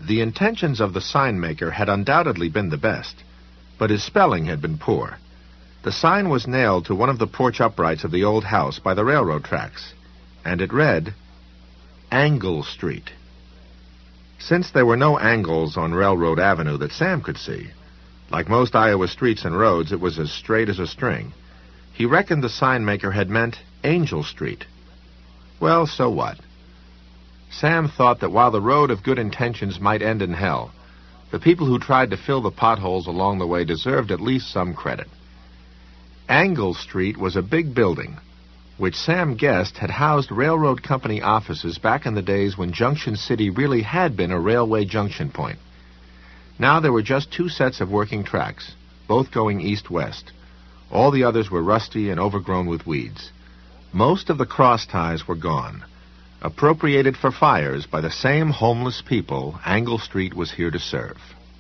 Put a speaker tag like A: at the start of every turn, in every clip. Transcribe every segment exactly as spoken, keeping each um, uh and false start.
A: The intentions of the sign maker had undoubtedly been the best, but his spelling had been poor. The sign was nailed to one of the porch uprights of the old house by the railroad tracks, and it read, Angle Street. Since there were no angles on Railroad Avenue that Sam could see, like most Iowa streets and roads, it was as straight as a string. He reckoned the sign maker had meant Angel Street. Well, so what? Sam thought that while the road of good intentions might end in hell, the people who tried to fill the potholes along the way deserved at least some credit. Angle Street was a big building, which Sam guessed had housed railroad company offices back in the days when Junction City really had been a railway junction point. Now there were just two sets of working tracks, both going east-west. All the others were rusty and overgrown with weeds. Most of the cross ties were gone. Appropriated for fires by the same homeless people Angle Street was here to serve.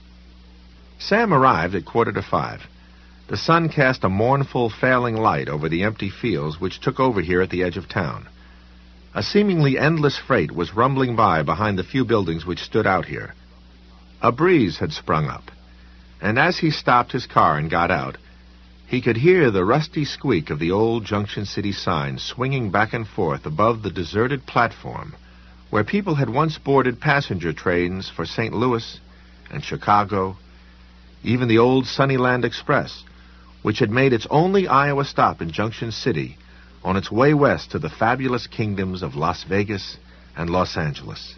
A: Sam arrived at quarter to five. The sun cast a mournful, failing light over the empty fields which took over here at the edge of town. A seemingly endless freight was rumbling by behind the few buildings which stood out here. A breeze had sprung up, and as he stopped his car and got out, he could hear the rusty squeak of the old Junction City sign swinging back and forth above the deserted platform where people had once boarded passenger trains for Saint Louis and Chicago, even the old Sunnyland Express, which had made its only Iowa stop in Junction City on its way west to the fabulous kingdoms of Las Vegas and Los Angeles.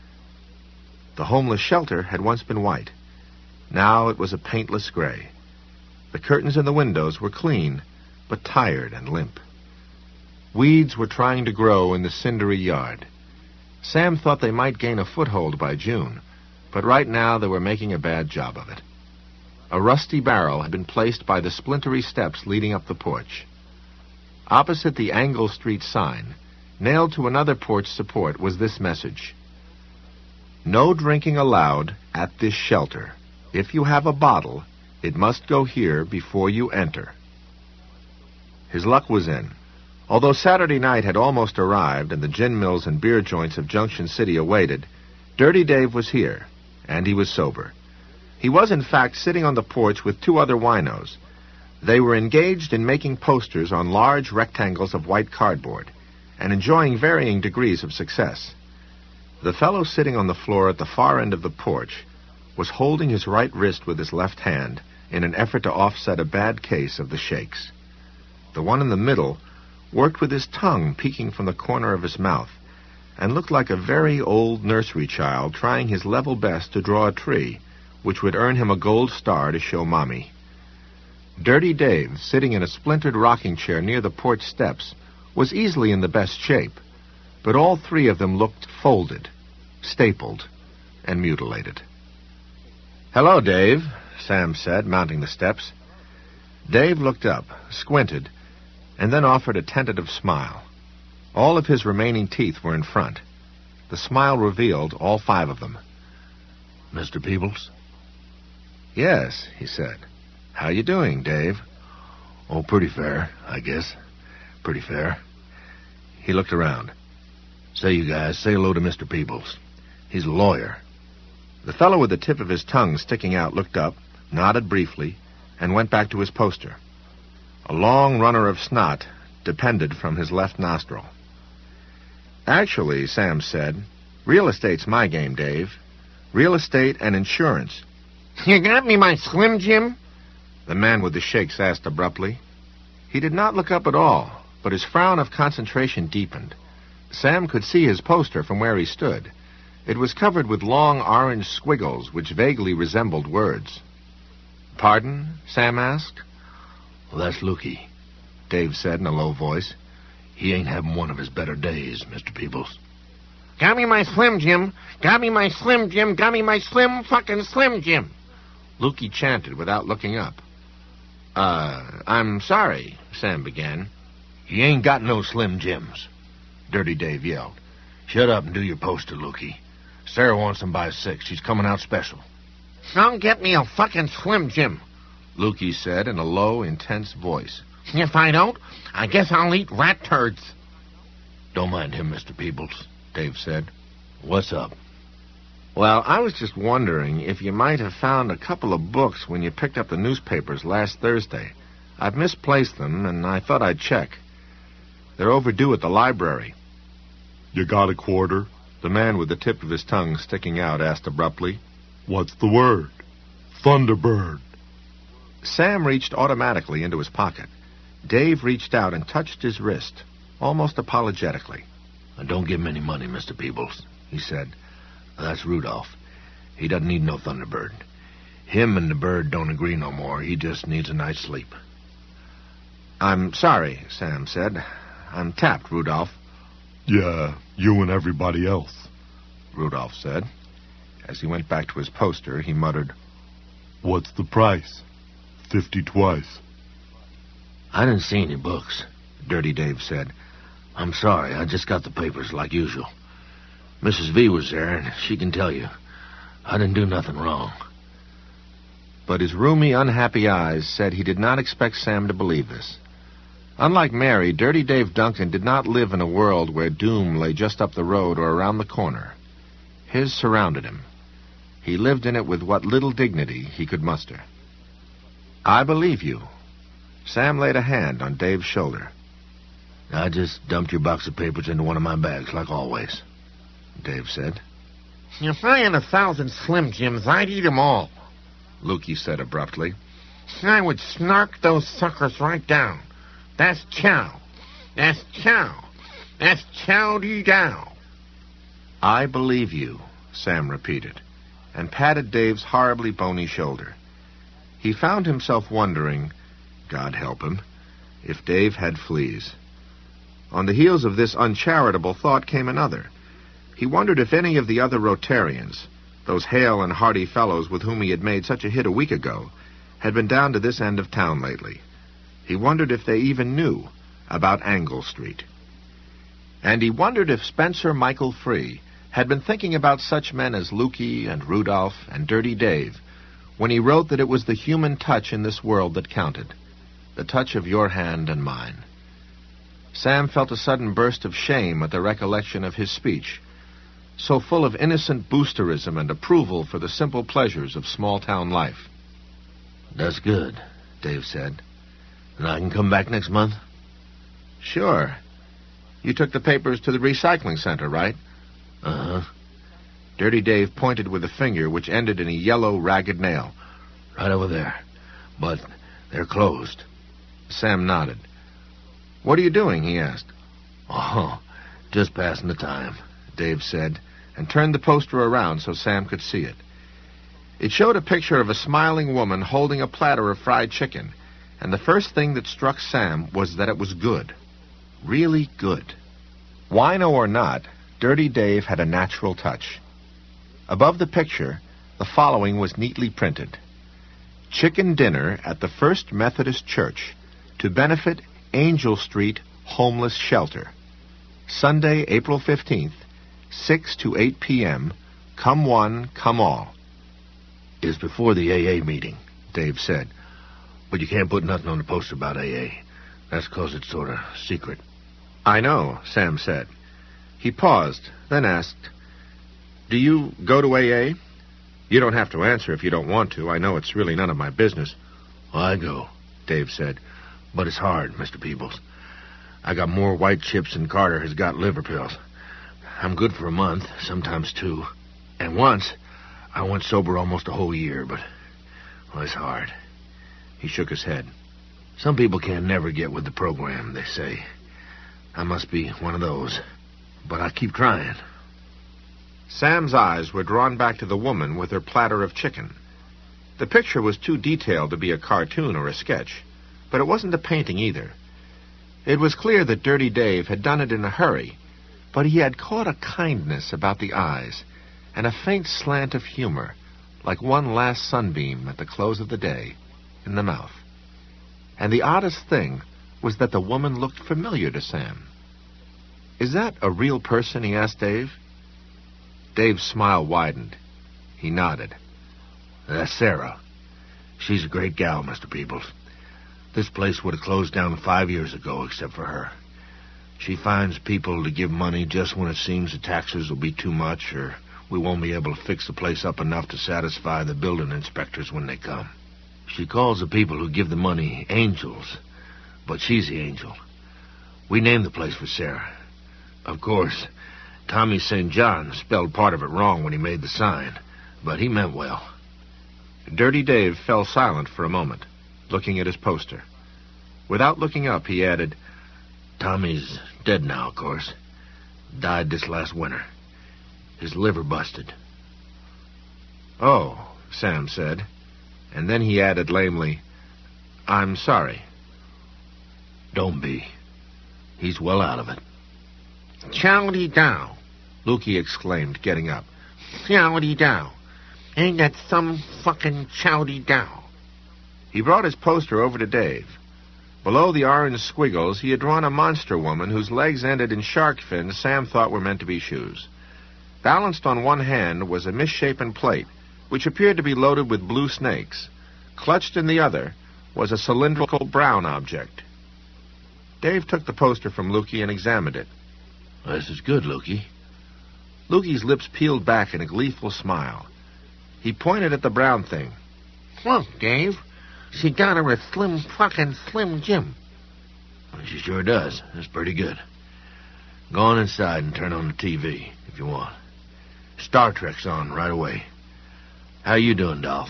A: The homeless shelter had once been white. Now it was a paintless gray. The curtains in the windows were clean, but tired and limp. Weeds were trying to grow in the cindery yard. Sam thought they might gain a foothold by June, but right now they were making a bad job of it. A rusty barrel had been placed by the splintery steps leading up the porch. Opposite the Angle Street sign, nailed to another porch support, was this message: No drinking allowed at this shelter. If you have a bottle, it must go here before you enter. His luck was in. Although Saturday night had almost arrived and the gin mills and beer joints of Junction City awaited, Dirty Dave was here, and he was sober. He was, in fact, sitting on the porch with two other winos. They were engaged in making posters on large rectangles of white cardboard and enjoying varying degrees of success. The fellow sitting on the floor at the far end of the porch was holding his right wrist with his left hand in an effort to offset a bad case of the shakes. The one in the middle worked with his tongue peeking from the corner of his mouth and looked like a very old nursery child trying his level best to draw a tree which would earn him a gold star to show Mommy. Dirty Dave, sitting in a splintered rocking chair near the porch steps, was easily in the best shape, but all three of them looked folded, stapled, and mutilated. "Hello, Dave," Sam said, mounting the steps. Dave looked up, squinted, and then offered a tentative smile. All of his remaining teeth were in front. The smile revealed all five of them. "Mister Peebles?" "Yes," he said. "How you doing, Dave?" "Oh, pretty fair, I guess. Pretty fair." He looked around. "Say, you guys, say hello to Mister Peebles. He's a lawyer." The fellow with the tip of his tongue sticking out looked up, nodded briefly, and went back to his poster. A long runner of snot depended from his left nostril. "Actually," Sam said, "real estate's my game, Dave. Real estate and insurance."
B: "You got me my Slim Jim?"
A: the man with the shakes asked abruptly. He did not look up at all, but his frown of concentration deepened. Sam could see his poster from where he stood. It was covered with long orange squiggles which vaguely resembled words. "Pardon?" Sam asked.
C: "Well, that's Lukey," Dave said in a low voice. "He ain't having one of his better days, Mister Peebles."
B: "Got me my Slim Jim. Got me my Slim Jim. Got me my Slim fucking Slim Jim."
A: Lukey chanted without looking up. Uh, I'm sorry," Sam began.
C: "He ain't got no Slim Jims," Dirty Dave yelled. "Shut up and do your poster, Lukey. Sarah wants them by six. She's coming out special."
B: "Don't get me a fucking Slim Jim,"
A: Lukey said in a low, intense voice.
B: "If I don't, I guess I'll eat rat turds."
C: "Don't mind him, Mister Peebles," Dave said. "What's up?"
A: Well, I was just wondering if you might have found a couple of books when you picked up the newspapers last Thursday. I've misplaced them, and I thought I'd check. They're overdue at the library.
D: You got a quarter?
A: The man with the tip of his tongue sticking out asked abruptly.
D: What's the word? Thunderbird.
A: Sam reached automatically into his pocket. Dave reached out and touched his wrist, almost apologetically.
C: Don't give him any money, Mister Peebles, he said. That's Rudolph. He doesn't need no Thunderbird. Him and the bird don't agree no more. He just needs a night's sleep.
A: I'm sorry, Sam said. I'm tapped, Rudolph.
D: Yeah, you and everybody else,
A: Rudolph said. As he went back to his poster, he muttered,
D: What's the price? Fifty twice.
C: I didn't see any books, Dirty Dave said. I'm sorry, I just got the papers like usual. Missus V was there, and she can tell you. I didn't do nothing wrong.
A: But his roomy, unhappy eyes said he did not expect Sam to believe this. Unlike Mary, Dirty Dave Duncan did not live in a world where doom lay just up the road or around the corner. His surrounded him. He lived in it with what little dignity he could muster. I believe you. Sam laid a hand on Dave's shoulder.
C: I just dumped your box of papers into one of my bags, like always, Dave said.
B: If I had a thousand Slim Jims, I'd eat 'em all,
A: Lukey said abruptly.
B: I would snark those suckers right down. That's chow. That's chow. That's chow-dee-dow.
A: I believe you, Sam repeated, and patted Dave's horribly bony shoulder. He found himself wondering, God help him, if Dave had fleas. On the heels of this uncharitable thought came another. He wondered if any of the other Rotarians, those hale and hearty fellows with whom he had made such a hit a week ago, had been down to this end of town lately. He wondered if they even knew about Angle Street. And he wondered if Spencer Michael Free had been thinking about such men as Lukey and Rudolph and Dirty Dave when he wrote that it was the human touch in this world that counted, the touch of your hand and mine. Sam felt a sudden burst of shame at the recollection of his speech, so full of innocent boosterism and approval for the simple pleasures of small-town life.
C: That's good, Dave said. And I can come back next month?
A: Sure. You took the papers to the recycling center, right?
C: Uh-huh.
A: Dirty Dave pointed with a finger which ended in a yellow, ragged nail.
C: Right over there. But they're closed.
A: Sam nodded. What are you doing? He asked.
C: Oh, just passing the time,
A: Dave said, and turned the poster around so Sam could see it. It showed a picture of a smiling woman holding a platter of fried chicken, and the first thing that struck Sam was that it was good. Really good. Wino or not, Dirty Dave had a natural touch. Above the picture, the following was neatly printed. Chicken dinner at the First Methodist Church to benefit Angel Street Homeless Shelter. Sunday, April fifteenth, six to eight p.m. Come one, come all.
C: It's before the A A meeting, Dave said. But you can't put nothing on the poster about A A. That's 'cause it's sort of secret.
A: I know, Sam said. He paused, then asked, Do you go to A A? You don't have to answer if you don't want to. I know it's really none of my business.
C: I go, Dave said. But it's hard, Mister Peebles. I got more white chips than Carter has got liver pills. I'm good for a month, sometimes two. And once, I went sober almost a whole year, but, well, it's hard. He shook his head. Some people can never get with the program, they say. I must be one of those. But I keep trying.
A: Sam's eyes were drawn back to the woman with her platter of chicken. The picture was too detailed to be a cartoon or a sketch, but it wasn't a painting either. It was clear that Dirty Dave had done it in a hurry, but he had caught a kindness about the eyes and a faint slant of humor, like one last sunbeam at the close of the day, in the mouth. And the oddest thing was that the woman looked familiar to Sam. Is that a real person? He asked Dave. Dave's smile widened. He nodded.
C: That's Sarah. She's a great gal, Mister Peebles. This place would have closed down five years ago except for her. She finds people to give money just when it seems the taxes will be too much or we won't be able to fix the place up enough to satisfy the building inspectors when they come. She calls the people who give the money angels, but she's the angel. We named the place for Sarah. Of course, Tommy Saint John spelled part of it wrong when he made the sign, but he meant well.
A: Dirty Dave fell silent for a moment, looking at his poster. Without looking up, he added,
C: Tommy's dead now, of course. Died this last winter. His liver busted.
A: Oh, Sam said, and then he added lamely, I'm sorry.
C: Don't be. He's well out of it.
B: Chowdy dow,
A: Lukey exclaimed, getting up.
B: Chowdy dow. Ain't that some fucking chowdy dow?
A: He brought his poster over to Dave. Below the orange squiggles, he had drawn a monster woman whose legs ended in shark fins Sam thought were meant to be shoes. Balanced on one hand was a misshapen plate, which appeared to be loaded with blue snakes. Clutched in the other was a cylindrical brown object. Dave took the poster from Lukey and examined it.
C: This is good, Lukey.
A: Lukey's lips peeled back in a gleeful smile. He pointed at the brown thing.
B: Look, Dave. She got her a slim fucking Slim Jim.
C: She sure does. That's pretty good. Go on inside and turn on the T V, if you want. Star Trek's on right away. How you doing, Dolph?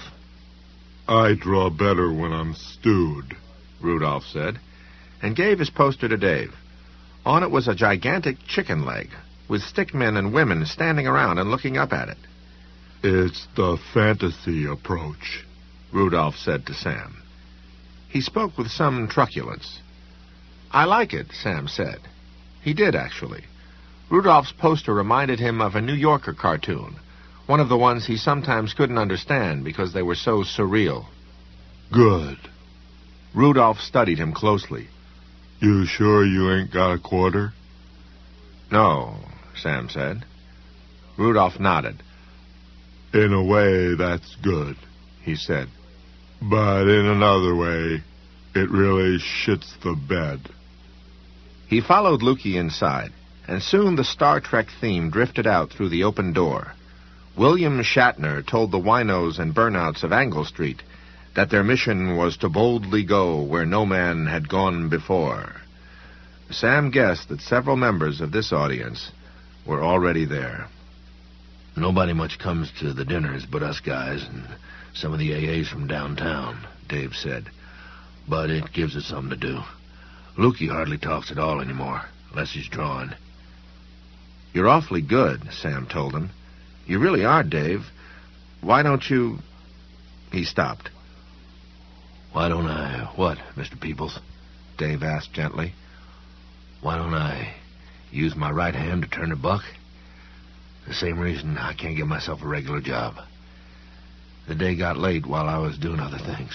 D: I draw better when I'm stewed,
A: Rudolph said, and gave his poster to Dave. On it was a gigantic chicken leg, with stickmen and women standing around and looking up at it.
D: It's the fantasy approach,
A: Rudolph said to Sam. He spoke with some truculence. I like it, Sam said. He did, actually. Rudolph's poster reminded him of a New Yorker cartoon, one of the ones he sometimes couldn't understand because they were so surreal.
D: Good.
A: Rudolph studied him closely.
D: You sure you ain't got a quarter?
A: No, Sam said. Rudolph nodded.
D: In a way, that's good,
A: he said.
D: But in another way, it really shits the bed.
A: He followed Lukey inside, and soon the Star Trek theme drifted out through the open door. William Shatner told the winos and burnouts of Angle Street that their mission was to boldly go where no man had gone before. Sam guessed that several members of this audience were already there.
C: Nobody much comes to the dinners but us guys and some of the A As from downtown, Dave said. But it gives us something to do. Lukey hardly talks at all anymore, unless he's drawing.
A: You're awfully good, Sam told him. You really are, Dave. Why don't you... He stopped.
C: Why don't I... What, Mister Peebles?
A: Dave asked gently.
C: Why don't I use my right hand to turn a buck? The same reason I can't get myself a regular job. The day got late while I was doing other things.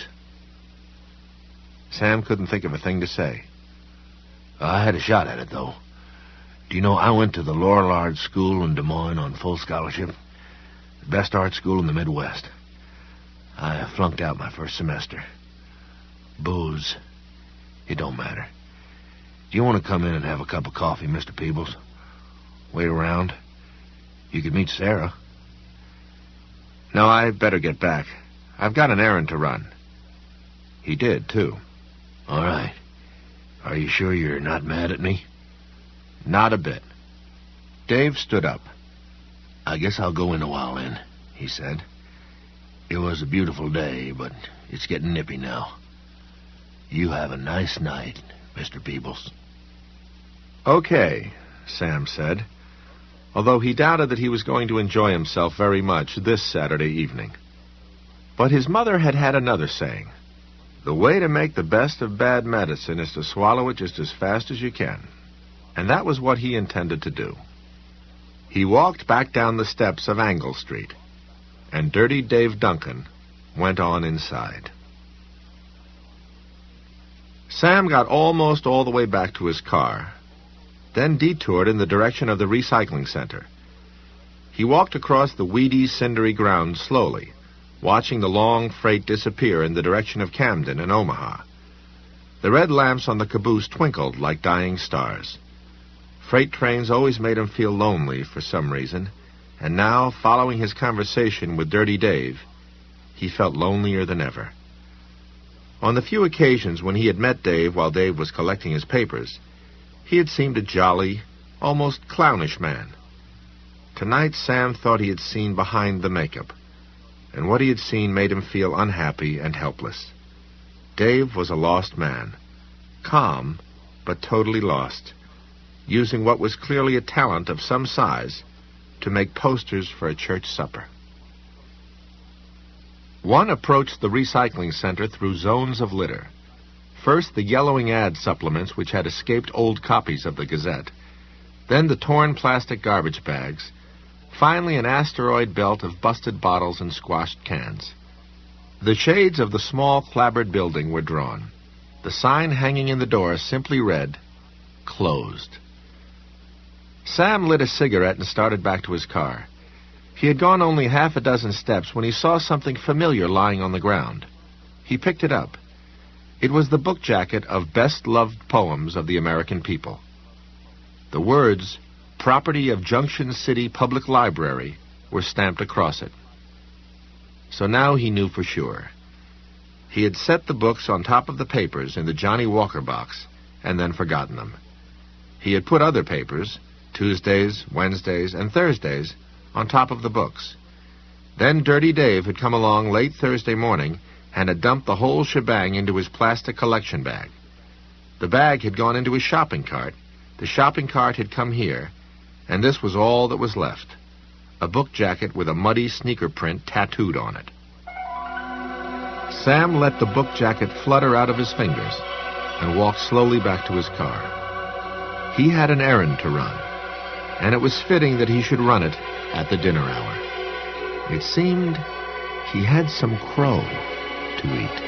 A: Sam couldn't think of a thing to say.
C: I had a shot at it, though. Do you know, I went to the Lorillard School in Des Moines on full scholarship. The best art school in the Midwest. I flunked out my first semester. Booze. It don't matter. Do you want to come in and have a cup of coffee, Mister Peebles? Wait around. You could meet Sarah.
A: No, I better get back. I've got an errand to run. He did, too.
C: All right. Are you sure you're not mad at me?
A: Not a bit. Dave stood up.
C: I guess I'll go in a while, then, he said. It was a beautiful day, but it's getting nippy now. You have a nice night, Mister Peebles.
A: Okay, Sam said, although he doubted that he was going to enjoy himself very much this Saturday evening. But his mother had had another saying. The way to make the best of bad medicine is to swallow it just as fast as you can. And that was what he intended to do. He walked back down the steps of Angle Street, and Dirty Dave Duncan went on inside. Sam got almost all the way back to his car, then detoured in the direction of the recycling center. He walked across the weedy, cindery ground slowly, watching the long freight disappear in the direction of Camden and Omaha. The red lamps on the caboose twinkled like dying stars. Freight trains always made him feel lonely for some reason, And now, following his conversation with Dirty Dave, he felt lonelier than ever. On the few occasions when he had met Dave while Dave was collecting his papers, he had seemed a jolly, almost clownish man. Tonight, Sam thought he had seen behind the makeup, and what he had seen made him feel unhappy and helpless. Dave was a lost man, calm, but totally lost, using what was clearly a talent of some size to make posters for a church supper. One approached the recycling center through zones of litter. First, the yellowing ad supplements which had escaped old copies of the Gazette. Then the torn plastic garbage bags. Finally, an asteroid belt of busted bottles and squashed cans. The shades of the small, clapboard building were drawn. The sign hanging in the door simply read, "Closed." Sam lit a cigarette and started back to his car. He had gone only half a dozen steps when he saw something familiar lying on the ground. He picked it up. It was the book jacket of Best-Loved Poems of the American People. The words, "Property of Junction City Public Library," were stamped across it. So now he knew for sure. He had set the books on top of the papers in the Johnny Walker box and then forgotten them. He had put other papers, Tuesdays, Wednesdays, and Thursdays, on top of the books. Then Dirty Dave had come along late Thursday morning and had dumped the whole shebang into his plastic collection bag. The bag had gone into his shopping cart, the shopping cart had come here, and this was all that was left, a book jacket with a muddy sneaker print tattooed on it. Sam let the book jacket flutter out of his fingers and walked slowly back to his car. He had an errand to run, and it was fitting that he should run it at the dinner hour. It seemed he had some crow to eat.